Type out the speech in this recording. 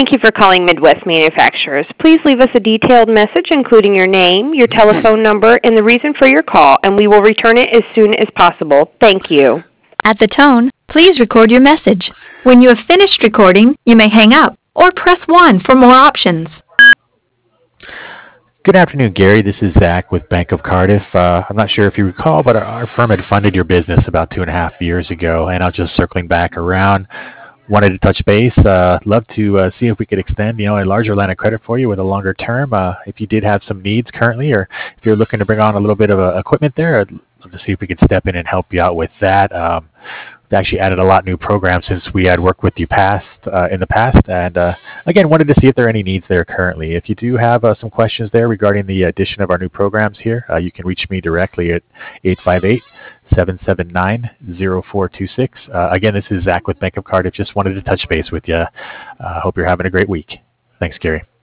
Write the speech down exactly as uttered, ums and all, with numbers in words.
Thank you for calling Midwest Manufacturers. Please leave us a detailed message including your name, your telephone number, and the reason for your call, and we will return it as soon as possible. Thank you. At the tone, please record your message. When you have finished recording, you may hang up or press one for more options. Good afternoon, Gary. This is Zach with Bank of Cardiff. Uh, I'm not sure if you recall, but our, our firm had funded your business about two and a half years ago, and I was just circling back around. Wanted to touch base. Uh, love to uh, see if we could extend, you know, a larger line of credit for you with a longer term. Uh, if you did have some needs currently, or if you're looking to bring on a little bit of uh, equipment there, I'd love to see if we could step in and help you out with that. Um, we've actually added a lot of new programs since we had worked with you past uh, in the past, and uh, again, wanted to see if there are any needs there currently. If you do have uh, some questions there regarding the addition of our new programs here, uh, you can reach me directly at eight five eight, seven seven nine, zero four two six. Uh, again, this is Zach with Bank of Cardiff. Just wanted to touch base with you. Uh, hope you're having a great week. Thanks, Gary.